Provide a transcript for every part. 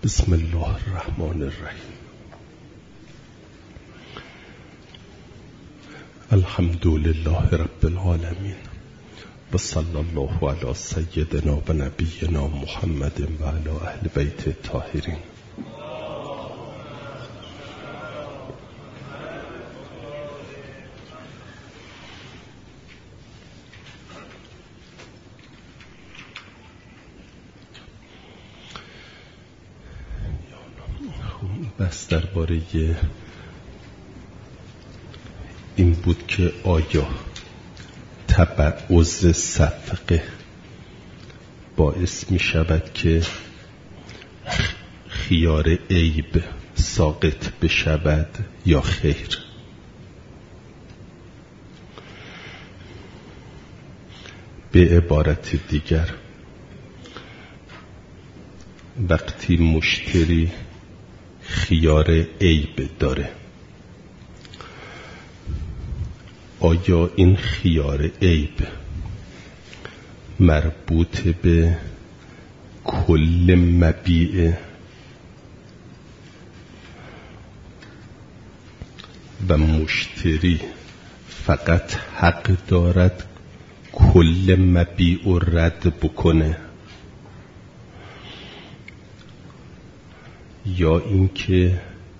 بسم الله الرحمن الرحیم. الحمد لله رب العالمین و صلی الله علی سیدنا و نبینا محمد و علی اهل بیت الطاهرین. بس درباره این بود که آیا تبعض صفقه باعث می شود که خیار عیب ساقط بشود یا خیر؟ به عبارت دیگر، وقتی مشتری خیار عیب داره، آیا این خیار عیب مربوط به کل مبیع و مشتری فقط حق دارد کل مبیع رو رد بکنه، یا اینکه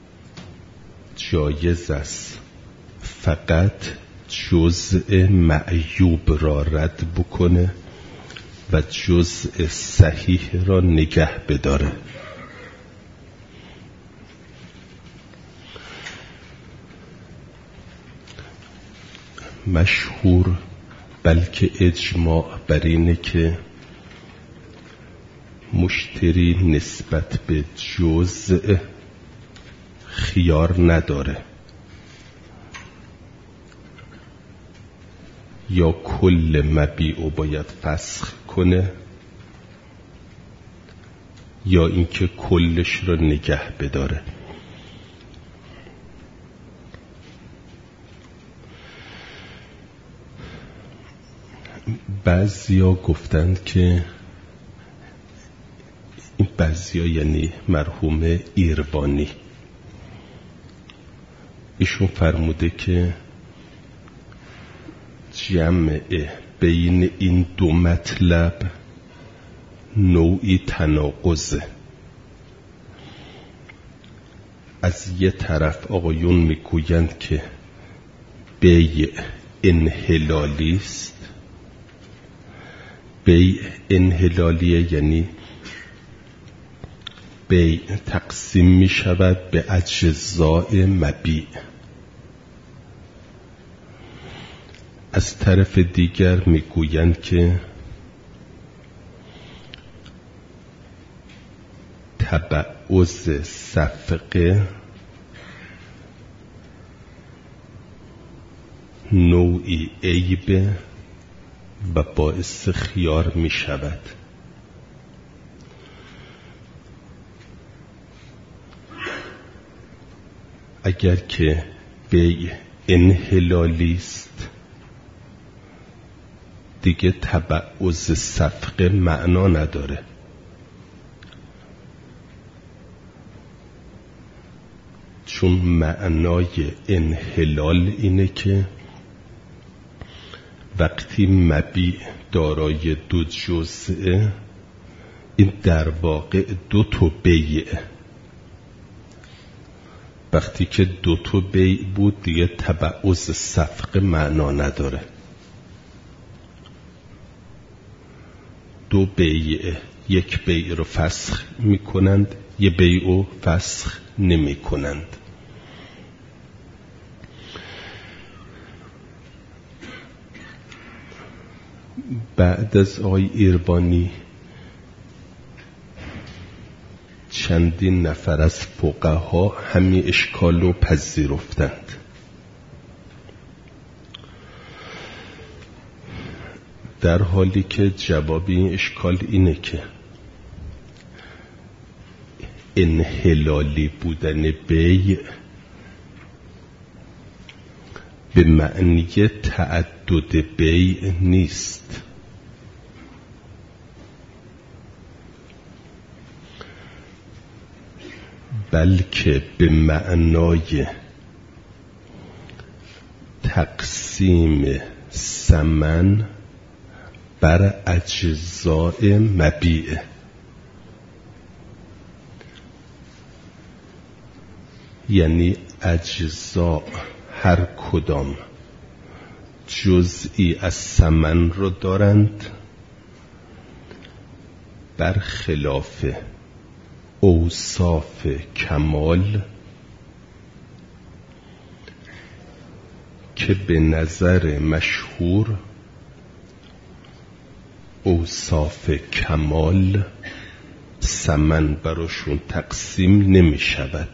جایز است فقط جزء معیوب را رد بکنه و جزء صحیح را نگه بداره؟ مشهور بلکه اجماع بر اینه که مشتری نسبت به جزء خیار نداره، یا کل مبیع باید فسخ کنه یا اینکه کلش رو نگه بداره. بعضیا گفتند که این بعضیا یعنی مرحوم ایربانی، ایشون فرموده که جمع بین این دو مطلب نوعی تناقضه. از یه طرف آقایون میگویند که بیع انحلالی است. بیع انحلالیه یعنی بیع تقسیم می شود به اجزاء مبیع. از طرف دیگر می گویند که تبعض صفقه نوعی عیب و باعث خیار می شود. اگر که بیع انحلالی است، دیگه تبعض صفقه معنا نداره، چون معنای انحلال اینه که وقتی مبیع دارای دو جزءه، این در واقع دو تا بیعه. وقتی که دو تا بیع بود دیگه تبعض صفقه معنا نداره. دو بیع، یک بیع رو فسخ میکنند، یک بیع رو فسخ نمی کنند. بعد از آقای ایربانی چندین نفر از فقها همین اشکال رو پذیرفتند. در حالی که جواب این اشکال اینه که انحلالی بودن بیع به معنی تعدد بیع نیست. بلکه به معنای تقسیم ثمن بر اجزاء مبیع. یعنی اجزا هر کدام جزئی از ثمن رو دارند، برخلاف اوصاف کمال که به نظر مشهور اوصاف کمال ثمن براشون تقسیم نمی شود.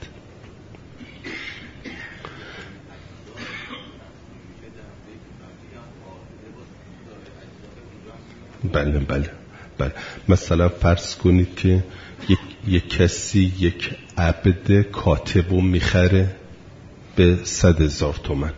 بله. مثلا فرض کنید که یک کسی یک عبد کاتبو میخره به 100,000 تومان.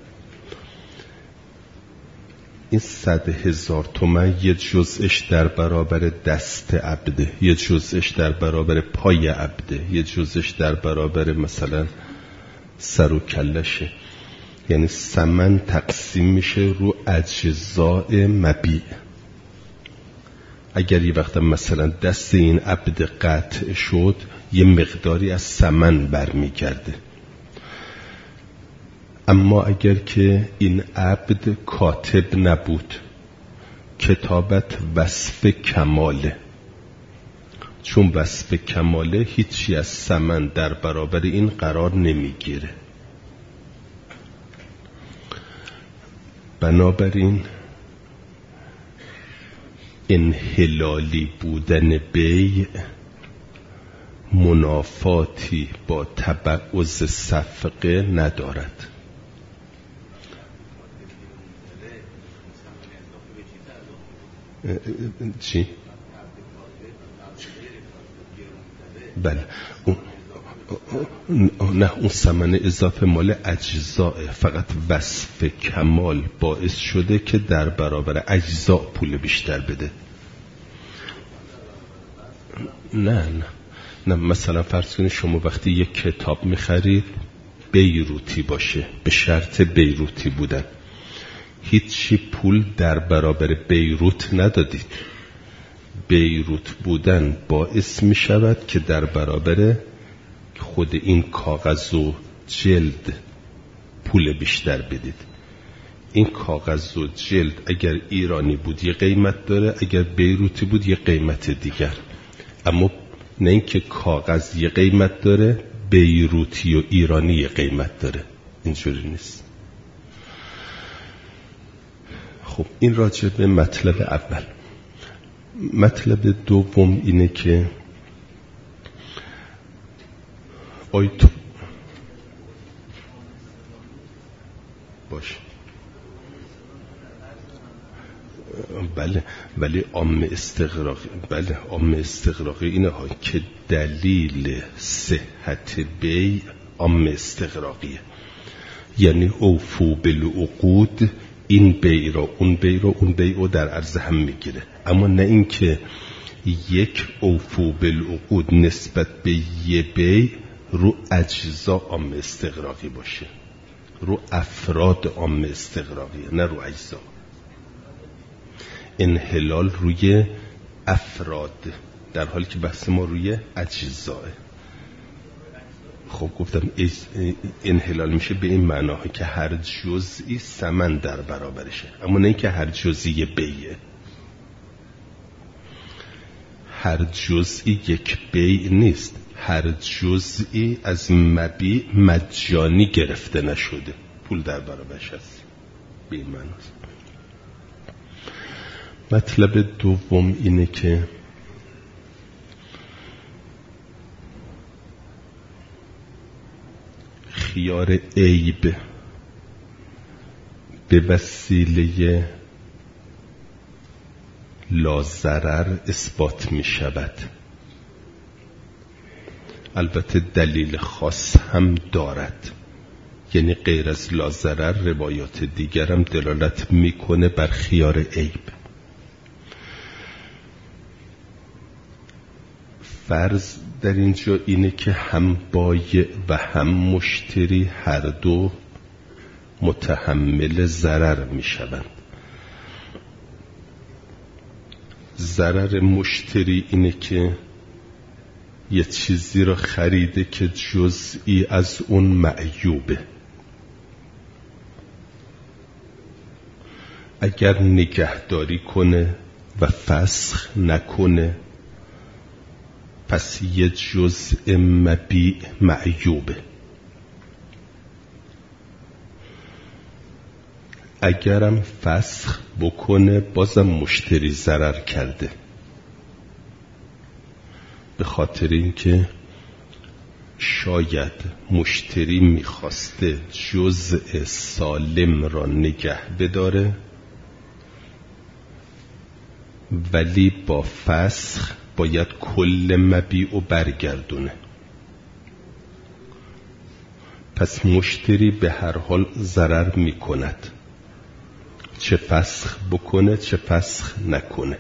این 100,000 تومان یه جزءش در برابر دست عبده، یه جزءش در برابر پای عبده، یه جزءش در برابر مثلا سر و کلشه. یعنی ثمن تقسیم میشه رو اجزاء مبیع. اگر یه وقت مثلا دست این عبد قطع شد، یه مقداری از ثمن برمیگرده. اما اگر که این عبد کاتب نبود، کتابت وصف کماله، چون وصف کماله هیچی از ثمن در برابر این قرار نمیگیره. بنابراین انحلالی بودن بیع منافاتی با تبعض صفقه ندارد. چی؟ بله نه، اون ثمن اضافه مال اجزاء، فقط وصف کمال باعث شده که در برابر اجزاء پول بیشتر بده. نه مثلا فرض کنید شما وقتی یک کتاب میخرید بیروتی باشه، به شرط بیروتی بودن، هیچی پول در برابر بیروت ندادید. بیروت بودن باعث می شود که در برابر خود این کاغذ و جلد پول بیشتر بدید. این کاغذ و جلد اگر ایرانی بود یه قیمت داره، اگر بیروتی بود یه قیمت دیگر. اما نه اینکه کاغذ یه قیمت داره، بیروتی و ایرانی یه قیمت داره، اینجوری نیست. خب این راجع به مطلب اول. مطلب دوم اینه که آیتو باشه. بله ولی عام استغراقی، بله عام استغراقی اینه ها که دلیل صحت بیع عام استغراقیه. یعنی اوفو بالعقود، این بیع را اون بیع را اون بیع را در عرض هم میگیره. اما نه اینکه یک اوفو بالعقود نسبت به یه بیع رو اجزا عام استغراقی باشه، رو افراد عام استغراقیه، نه رو اجزا. انحلال روی افراد، در حالی که بحث ما روی اجزاه. خب گفتم انحلال میشه به این معناها که هر جزئی ثمن در برابرشه، اما نه که هر جزئی بیعه. هر جزئی یک بیع نیست، هر جزئی از مبیع مجانی گرفته نشده، پول در برابرش هست. به این معناست. مطلب دوم اینه که خیار عیب به وسیله لازرر اثبات می شود. البته دلیل خاص هم دارد، یعنی غیر از لازرر روایات دیگر هم دلالت میکنه بر خیار عیب. فرض در اینجا اینه که هم بایع و هم مشتری هر دو متحمل ضرر می شوند. ضرر مشتری اینه که یه چیزی را خریده که جزئی از اون معیوبه. اگر نگهداری کنه و فسخ نکنه پس یه جزء مبیع معیوبه. اگرم فسخ بکنه بازم مشتری ضرر کرده، به خاطر اینکه شاید مشتری میخواسته جزء سالم را نگه بداره ولی با فسخ باید کل مبیع و برگردونه. پس مشتری به هر حال ضرر میکند، چه فسخ بکنه چه فسخ نکنه.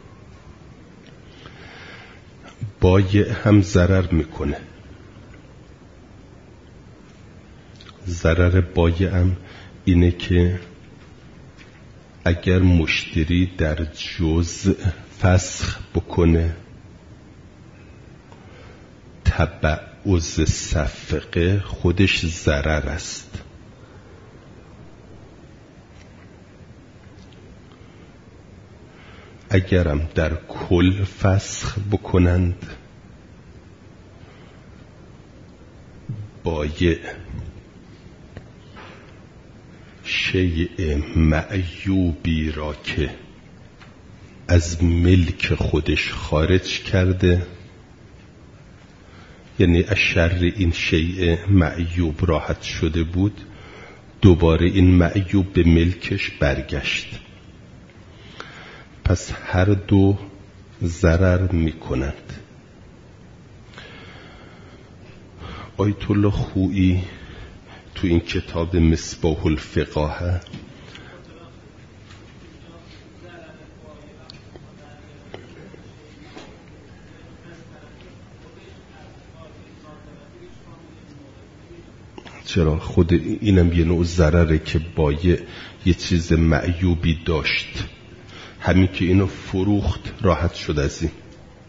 بایع هم ضرر میکنه. ضرر بایع هم اینه که اگر مشتری در جزء فسخ بکنه تبعض صفقه خودش ضرر است. اگرم در کل فسخ بکنند بایع شیء معیوبی را که از ملک خودش خارج کرده، یعنی از شر این شیء معیوب راحت شده بود، دوباره این معیوب به ملکش برگشت. پس هر دو ضرر میکنند. آیت الله خویی تو این کتاب مصباح الفقاهه چرا خود اینم یه نوع ضرره که بایع یه چیز معیوبی داشت، همین که اینو فروخت راحت شد از این،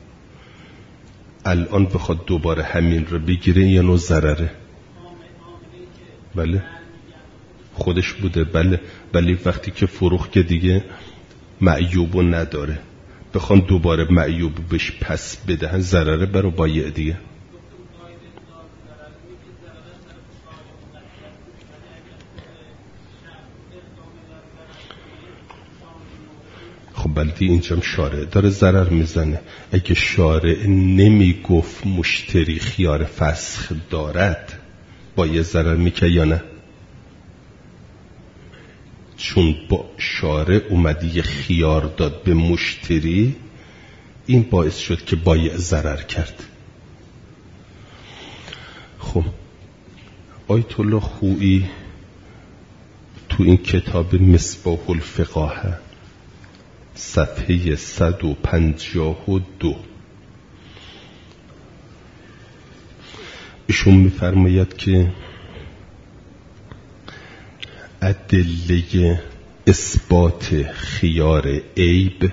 الان بخواد دوباره همین رو بگیره یه نوع ضرره. بله خودش بوده، بله، ولی وقتی که فروخت که دیگه معیوبو نداره، بخوان دوباره معیوب بهش پس بدهن ضرره برای بایع دیگه. خب بلدی اینجام شارع داره ضرر میزنه. اگه شارع نمی گفت مشتری خیار فسخ دارد بایع ضرر میکنه یا نه؟ چون با شارع اومدی یه خیار داد به مشتری، این باعث شد که بایع ضرر کرد. خب آیت الله خویی تو این کتاب مصباح الفقاهه صفحه 152 ایشون میفرماید که ادله اثبات خیار عیب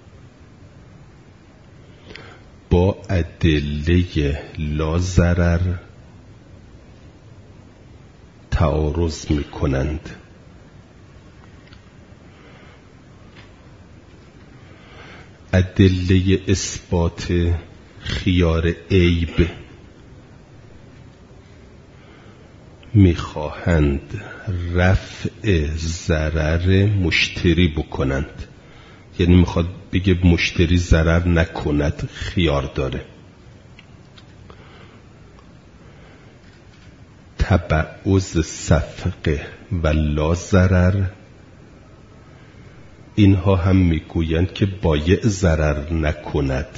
با ادله لا ضرر تعارض میکنند. ادله اثبات خیار عیب میخواهند رفع ضرر مشتری بکنند، یعنی میخواد بگه مشتری ضرر نکند، خیار داره. تبعض صفقه و لا ضرر اینها هم میگویند که بایع ضرر نکند.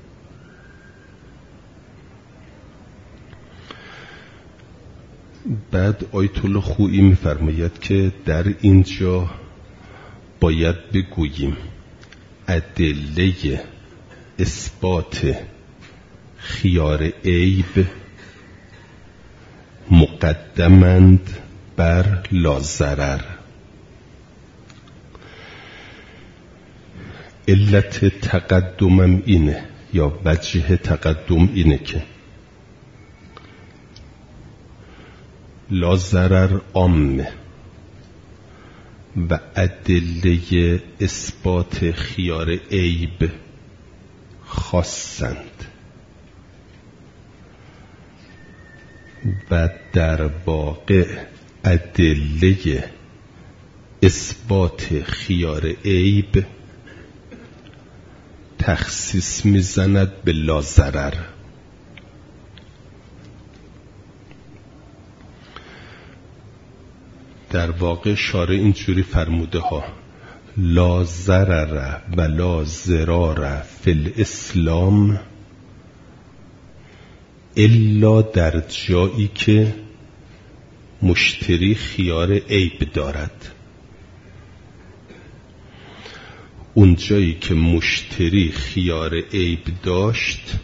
بعد آیت الله خویی میفرماید که در اینجا باید بگوییم ادله اثبات خیار عیب مقدمند بر لاضرر. علت تقدمم اینه، یا وجه تقدم اینه که لاضرر عامه و ادله اثبات خیار عیب خاصند و در واقع ادله اثبات خیار عیب تخصیص میزند به لاضرر. در واقع شارع اینجوری فرموده ها: لا ضرر و لا ضرار فی الاسلام الا در جایی که مشتری خیار عیب دارد. اون جایی که مشتری خیار عیب داشت،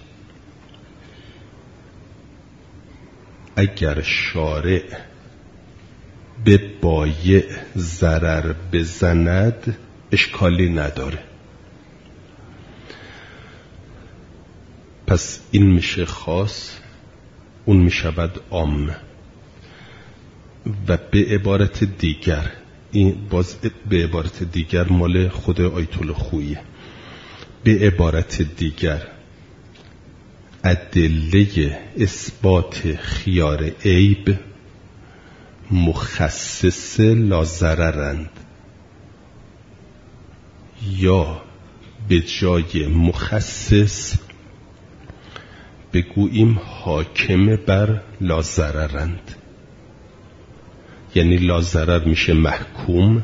اگر شارع به بایع ضرر بزند اشکالی نداره. پس این میشه خاص، اون میشود عام. و به عبارت دیگر، این باز به عبارت دیگر مال خود آیت الله خوییه، به عبارت دیگر ادله اثبات خیار عیب مخصص لاضررند، یا به جای مخصص بگوییم حاکم بر لاضررند. یعنی لاضرر میشه محکوم،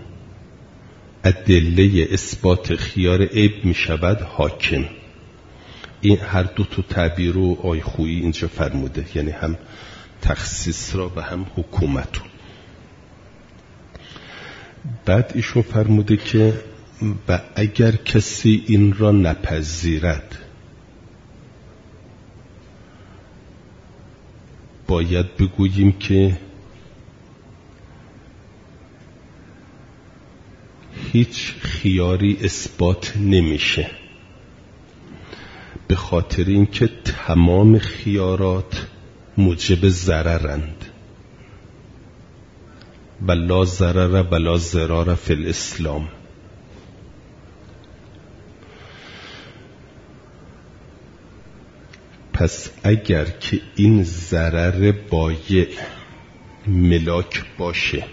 ادله اثبات خیار عیب میشود حاکم. این هر دو تا تعبیر رو آی خویی اینجا فرموده، یعنی هم تخصیص را و هم حکومت رو. بعد ایشون فرموده که و اگر کسی این را نپذیرد باید بگوییم که هیچ خیاری اثبات نمیشه، به خاطر اینکه تمام خیارات موجب ضررند و لا ضرر و لا ضرار فی الاسلام. پس اگر که این ضرر بایع ملاک باشه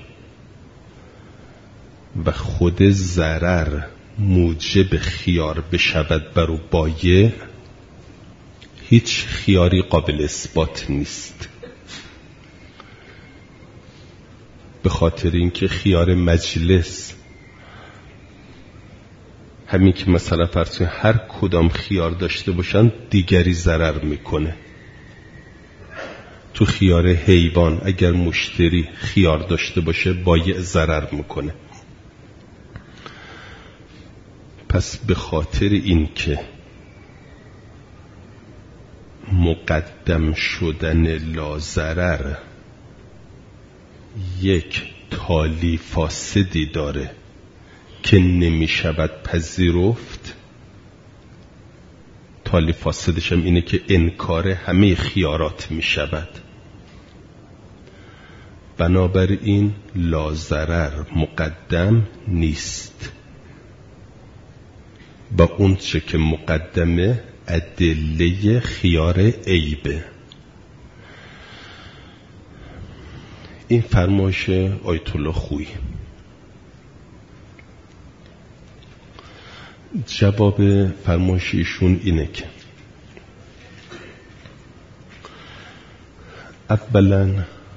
و خود ضرر موجب خیار بشود برو بایع، هیچ خیاری قابل اثبات نیست، به خاطر اینکه خیار مجلس همین که مثلا فرض کنید هر کدام خیار داشته باشن دیگری ضرر میکنه. تو خیار حیوان اگر مشتری خیار داشته باشه بایع ضرر میکنه. پس به خاطر اینکه مقدم شدن لاضرر یک تالی فاسدی داره که نمی شود پذیرفت، تالی فاسدش هم اینه که انکار همه خیارات می شود. بنابراین لاضرر مقدم نیست با اون چه که مقدمه ادله خیار عیبه. این فرمایش آیت الله خویی. جواب فرمایش ایشون اینه که اولا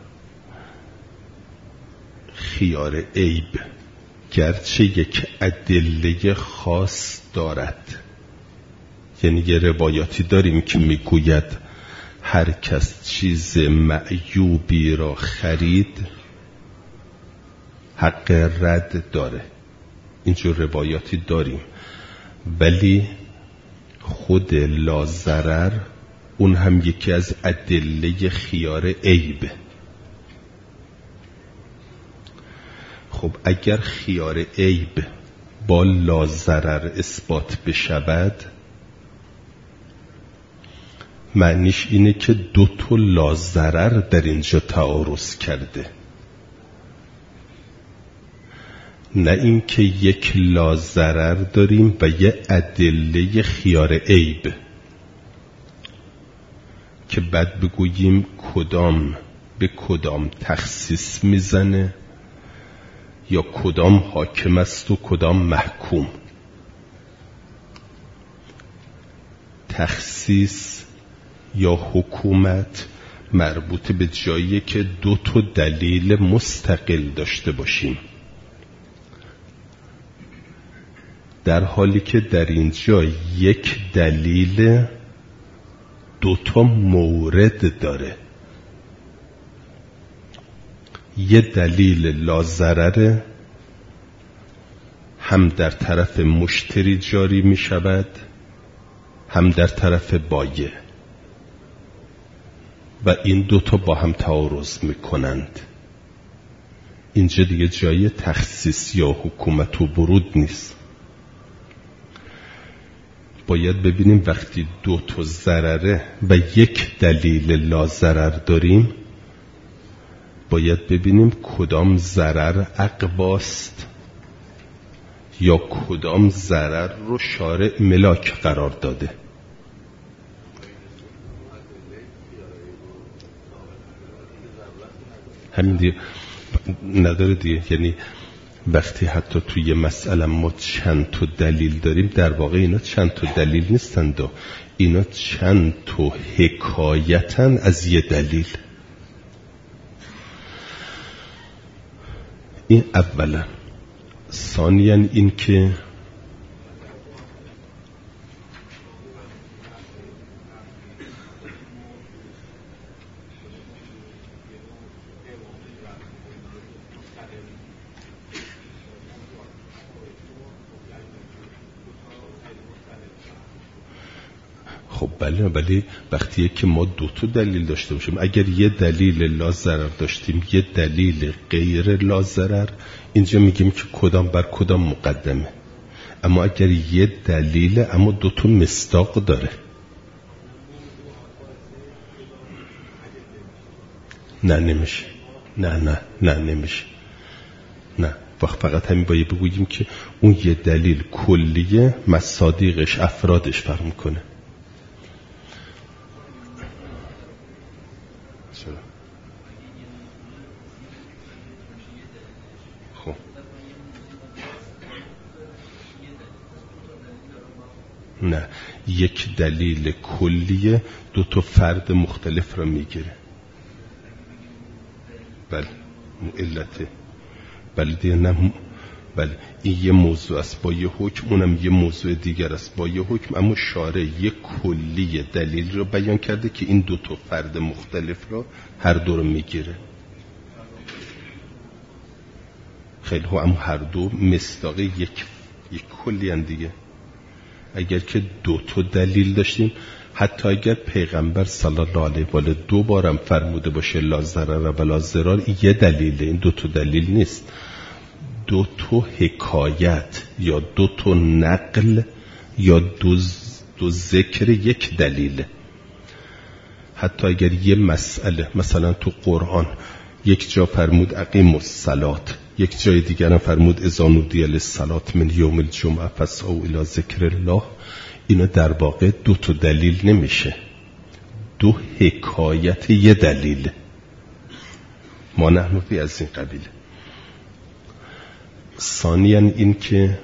خیار عیب گرچه یک ادله خاص دارد، یعنی یه روایاتی داریم که میگوید هر کس چیز معیوبی را خرید حق رد داره، اینجور روایاتی داریم، ولی خود لاضرر اون هم یکی از ادله خیار عیبه. خب اگر خیار عیب با لاضرر اثبات بشود، معنیش اینه که دو تا لاضرر در اینجا تعارض کرده، نه اینکه یک لاضرر داریم و یه ادله خیار عیب که بعد بگوییم کدام به کدام تخصیص میزنه یا کدام حاکم است و کدام محکوم. تخصیص یا حکومت مربوط به جایی که دو تا دلیل مستقل داشته باشیم، در حالی که در اینجا یک دلیل دو تا مورد داره. یه دلیل لاضرر هم در طرف مشتری جاری می شود هم در طرف بایع و این دوتا با هم تعارض می کنند. اینجا دیگه جای تخصیص یا حکومت و برود نیست. باید ببینیم وقتی دو تا ضرره و یک دلیل لاضرر داریم، باید ببینیم کدام ضرر عقباست یا کدام ضرر رو شارع ملاک قرار داده. همین دیگه نداره دیگه. یعنی وقتی حتی توی مسئله ما چند تا دلیل داریم، در واقع اینا چند تا دلیل نیستند، اینا چند تا حکایتن از یه دلیل. این اولا. ثانیاً این که خب بله، ولی وقتیه که ما دو تا دلیل داشته باشیم، اگر یه دلیل لاضرر داشتیم یه دلیل غیر لاضرر، اینجا میگیم که کدام بر کدام مقدمه. اما اگر یه دلیل اما دو تا مصداق داره، نه نمیشه. نه نمیشه. نه، فقط همین باید بگوییم که اون یه دلیل کلیه، مصادیقش افرادش فرق میکنه. خب نه، یک دلیل کلیه دو تا فرد مختلف را میگیره. بله علته. بله دیگه نه. بله این یه موضوع است با یه حکم، اونم یه موضوع دیگر است با یه حکم، اما شارع یه کلی دلیل رو بیان کرده که این دو تا فرد مختلف رو هر دو رو میگیره. خیلی ها، اما هر دو مصداق یک کلی هن دیگه. اگر که دو تا دلیل داشتیم، حتی اگر پیغمبر صلی الله علیه و آله دو بارم فرموده باشه لا ضرر و لا ضرار، یه دلیله، این دو تا دلیل نیست. دو تا حکایت یا دو تا نقل یا دو ذکر یک دلیل. حتی اگر یه مسئله، مثلا تو قرآن یک جا فرمود اقیموا الصلاة، یک جای دیگر هم فرمود اذا نودی للصلاة من یوم الجمعه فاسعوا الی ذکر الله، اینا در واقع دو تا دلیل نمیشه، دو حکایت یه دلیل. ما نحن فی از این قبیل. ثانیاً این که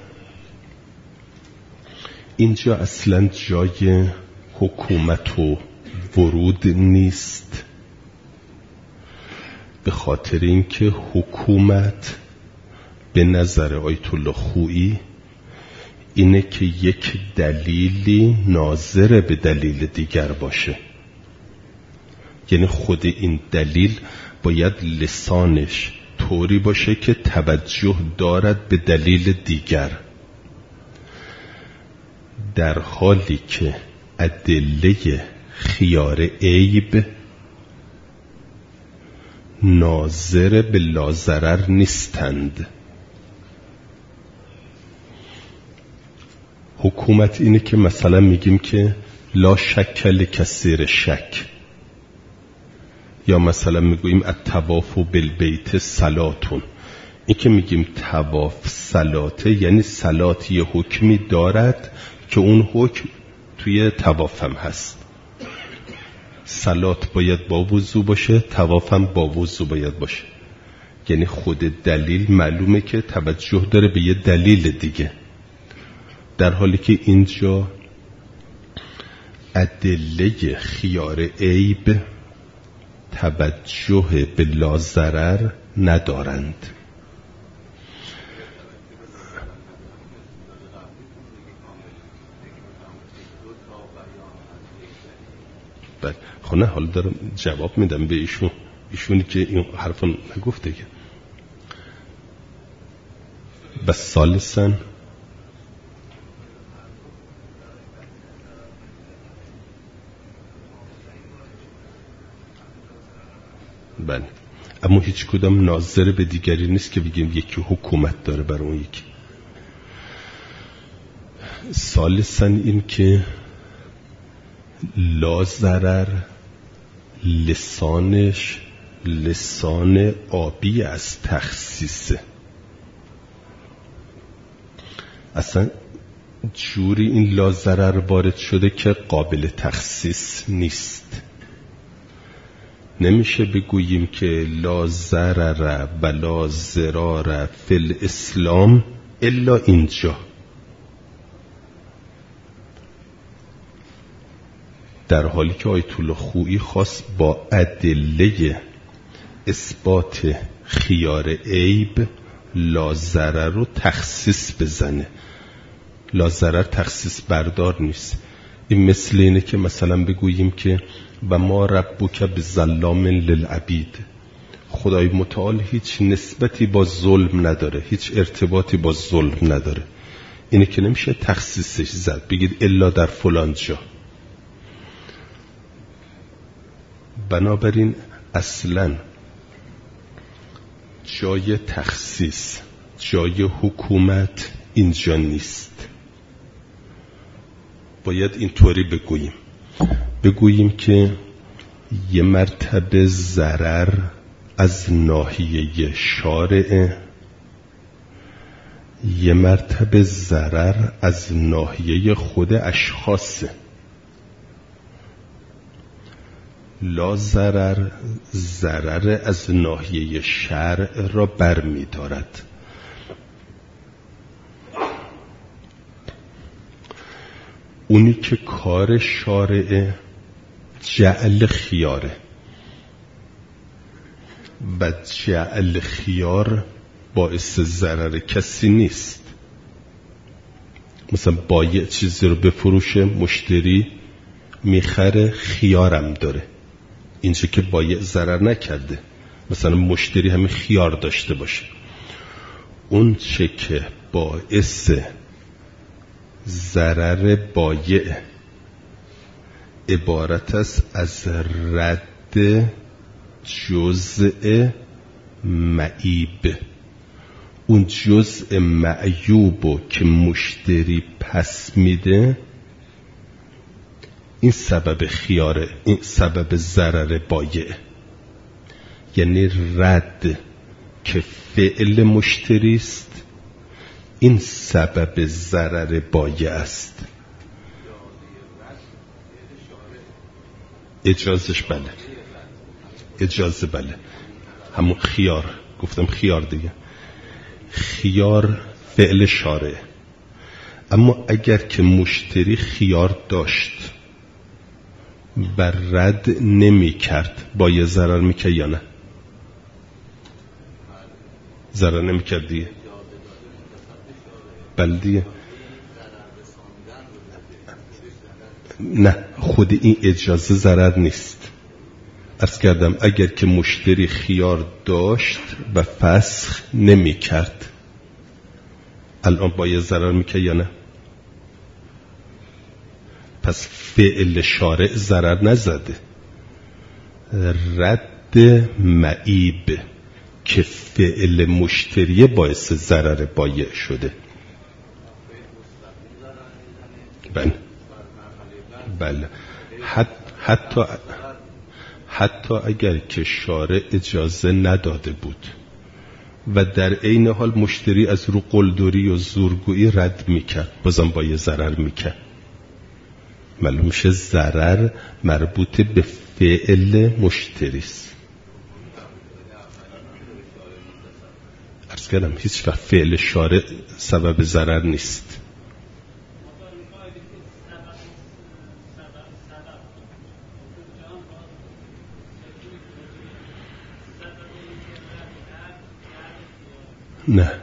اینجا اصلا جای حکومت و ورود نیست، به خاطر اینکه حکومت به نظر آیت الله خویی اینه که یک دلیلی ناظر به دلیل دیگر باشه. یعنی خود این دلیل باید لسانش طوری باشه که توجه دارد به دلیل دیگر، در حالی که ادله خیار عیب ناظر به لاضرر نیستند. حکومت اینه که مثلا میگیم که لا شک لکثیر شک، یا مثلا میگوییم الطواف بالبیت صلاتون. این که میگیم طواف صلاته یعنی صلات یه حکمی دارد که اون حکم توی طواف هم هست. صلات باید با وضو باشه، طواف هم با وضو باید باشه. یعنی خود دلیل معلومه که توجه داره به یه دلیل دیگه، در حالی که اینجا ادله خیار عیب توجه به لاضرر ندارند. بله خب نه، حالا دارم جواب میدم به ایشونی که این حرفا نگفته که بس ثالثاً بله، اما هیچ کدام ناظر به دیگری نیست که بگیم یکی حکومت داره بر اون یکی. ثالثاً این که لا ضرر لسانش لسان آبی از تخصیصه. اصلا جوری این لا ضرر وارد شده که قابل تخصیص نیست. نمیشه بگوییم که لا ضرر و لا ضرار فی الاسلام الا اینجا. در حالی که آیت الله خویی خواست با ادله اثبات خیار عیب لا ضرر رو تخصیص بزنه. لا ضرر تخصیص بردار نیست. این مثل اینه که مثلا بگوییم که و ما ربک بظلام للعبید، خدای متعال هیچ نسبتی با ظلم نداره، هیچ ارتباطی با ظلم نداره. اینه که نمیشه تخصیصش زد بگید الا در فلان جا. بنابراین اصلا جای تخصیص، جای حکومت اینجا نیست. باید اینطوری بگوییم که یه مرتبه ضرر از ناحیه شارع، یه مرتبه ضرر از ناحیه خود اشخاصه. لا ضرر ضرر از ناحیه شرع را برمی دارد. اونی که کار شارع جعل خیاره و جعل خیار باعث ضرر کسی نیست. مثلا بایع چیزی رو بفروشه، مشتری میخره، خیارم داره. اینجا که بایع ضرر نکرده، مثلا مشتری همین خیار داشته باشه. اون چه که باعث ضرر بایع عبارت است از رد جزء معیب. اون جزء معیوبو که مشتری پس میده، این سبب خیاره، این سبب ضرر بایع. یعنی رد که فعل مشتری است، این سبب ضرر بایع است. اجازش بله، اجازه بله، همون خیار، گفتم خیار دیگه، خیار فعل شارع. اما اگر که مشتری خیار داشت و رد نمی کرد، بایع ضرر میکرد یا نه؟ ضرر نمی کرد دیگه. بله دیگه. نه، خود این اجازه ضرر نیست. عرض کردم اگر که مشتری خیار داشت و فسخ نمی کرد، الان باید ضرر میکرد یا نه؟ پس فعل شارع ضرر نزده، رد معیب که فعل مشتری باعث ضرر بایع شده. بله حتی اگر که شارع اجازه نداده بود و در عین حال مشتری از رو قلدری و زورگویی رد میکرد، بازم با یه ضرر میکرد. معلوم میشه ضرر مربوط به فعل مشتری است. عرض کردم هیچ وقت فعل شارع سبب ضرر نیست. نه،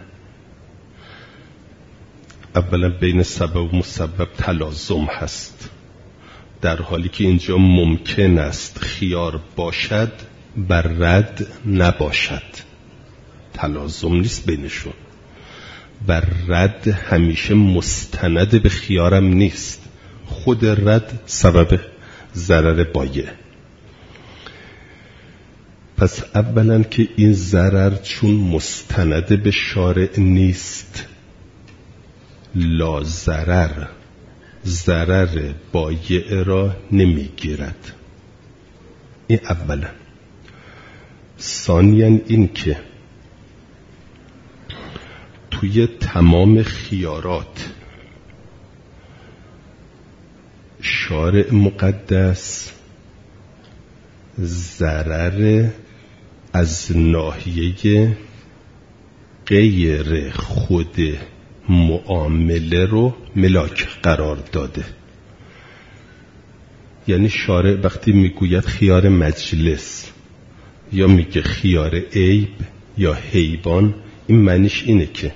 اولا بین سبب و مسبب تلازم هست، در حالی که اینجا ممکن است خیار باشد بر رد نباشد. تلازم نیست بینشون. بر رد همیشه مستند به خیارم نیست، خود رد سبب ضرر بایع. پس اولا که این ضرر چون مستند به شارع نیست، لا ضرر بایع را نمیگیرد. این اولا. ثانیاً این که توی تمام خیارات شارع مقدس ضرر از ناحیه غیر خود معامله رو ملاک قرار داده. یعنی شارع وقتی میگوید خیار مجلس یا میگه خیار عیب یا حیوان، این معنیش اینه که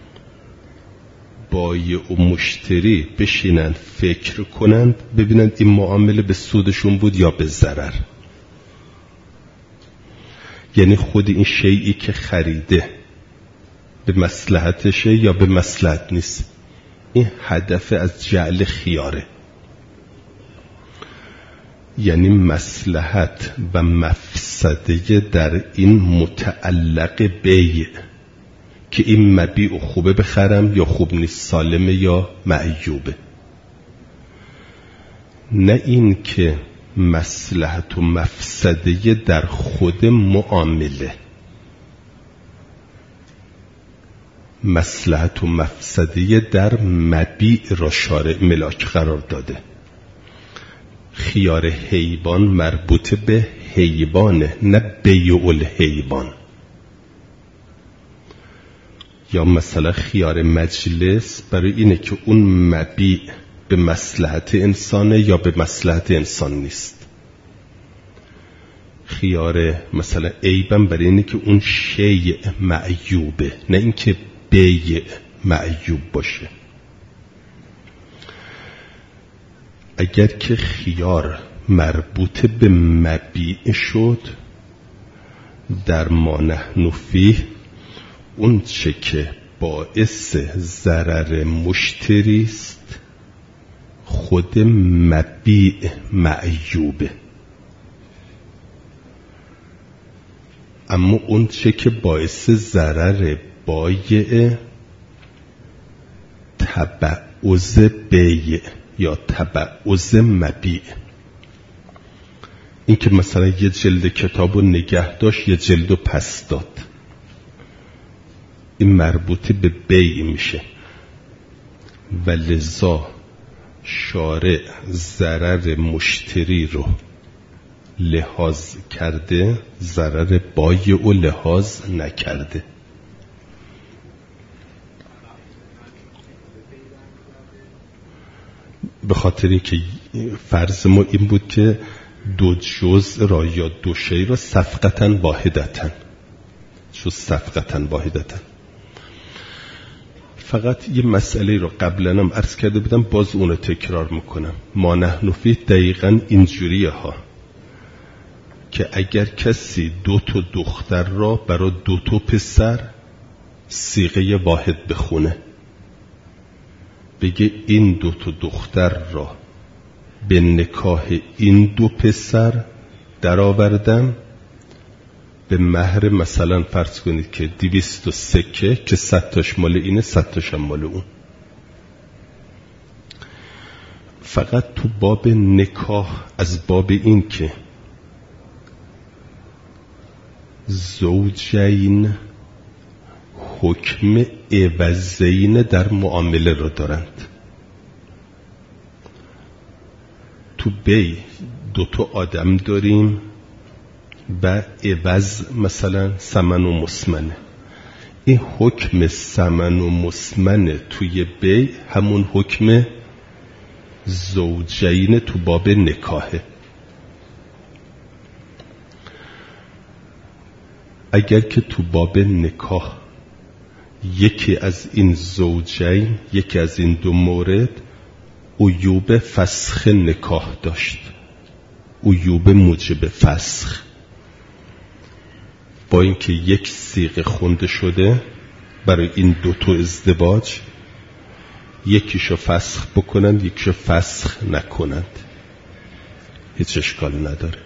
بایع و مشتری بشینن فکر کنند ببینند این معامله به سودشون بود یا به ضرر. یعنی خود این شیئی که خریده به مصلحتشه یا به مصلحت نیست. این هدف از جعل خیاره. یعنی مصلحت و مفسده در این متعلق بیع که این مبیع خوبه بخرم یا خوب نیست، سالمه یا معیوبه. نه این که مصلحت و مفسده در خود معامله. مصلحت و مفسده در مبیع را شارع ملاک قرار داده. خیار حیوان مربوط به حیوانه، نه بیع الحیوان. یا مثلا خیار مجلس برای اینه که اون مبیع به مصلحت انسانه یا به مصلحت انسان نیست. خیار مثلا عیبم برای اینه که اون شیء معیوبه، نه اینکه بیع معیوب باشه. اگر که خیار مربوط به مبیع شد، در ما نحن فیه اون چه که باعث ضرر مشتری است خود مبیع معیوبه، اما اون چه که باعث ضرر بایع تبعوض بیع یا تبعوض مبیع. این که مثلا یه جلد کتابو نگه داشت یه جلدو پس داد، این مربوط به بیع میشه و لذا شارع ضرر مشتری رو لحاظ کرده، ضرر بایع و لحاظ نکرده. به خاطر اینکه فرض ما این بود که دو جزء را یا دو شی را صفقتاً واحدتاً، شو صفقتاً واحدتاً. فقط یه مسئله رو قبلا هم عرض کرده بودم، باز اونو تکرار میکنم. ما نحن فیه دقیقاً اینجوریه ها که اگر کسی دو تا دختر را برای دو تا پسر صیغه واحد بخونه، بگه این دو تا دختر را به نکاح این دو پسر در آوردم، به مهر مثلا فرض کنید که 200 سکه که 100 تاش مال اینه 100 تاش هم مال اون. فقط تو باب نکاح از باب این که زوجین حکم عوضین در معامله را دارند. تو بی 2 آدم داریم و عوض مثلا ثمن و مسمنه. این حکم ثمن و مسمنه توی بی همون حکم زوجین تو باب نکاحه. اگر که تو باب نکاح یکی از این زوجین، یکی از این 2 مورد عیوب فسخ نکاح داشت، عیوب موجب فسخ، با اینکه یک صیغه خونده شده برای این 2 ازدواج، یکیشو فسخ بکنند یکیشو فسخ نکنند، هیچ اشکال نداره.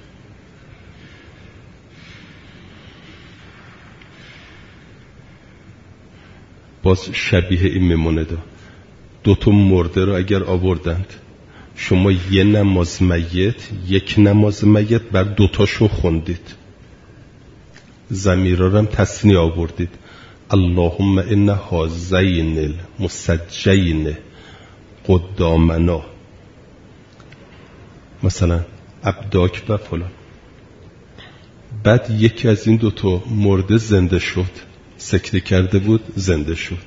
باز شبیه این میمونه 2 مرده رو اگر آوردند، شما یه نماز میت، یک نماز میت بر 2 تاشون خوندید، ضمیرا رو هم تثنیه آوردید، اللهم ان هذین المسجین قدامنا، مثلا عبداک و فلان. بعد یکی از این 2 مرده زنده شد، سکته کرده بود زنده شد،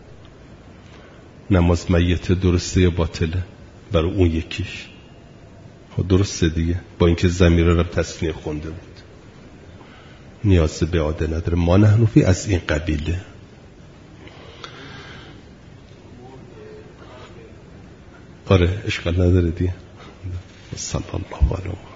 نماز میت درسته یا باطله برای اون یکیش؟ درسته دیگه، با اینکه ضمیر رو تسنیه خونده بود، نیاز به عاده نداره. ما نحنفی از این قبیله. آره اشکال نداره دیگه. صلی الله علیه و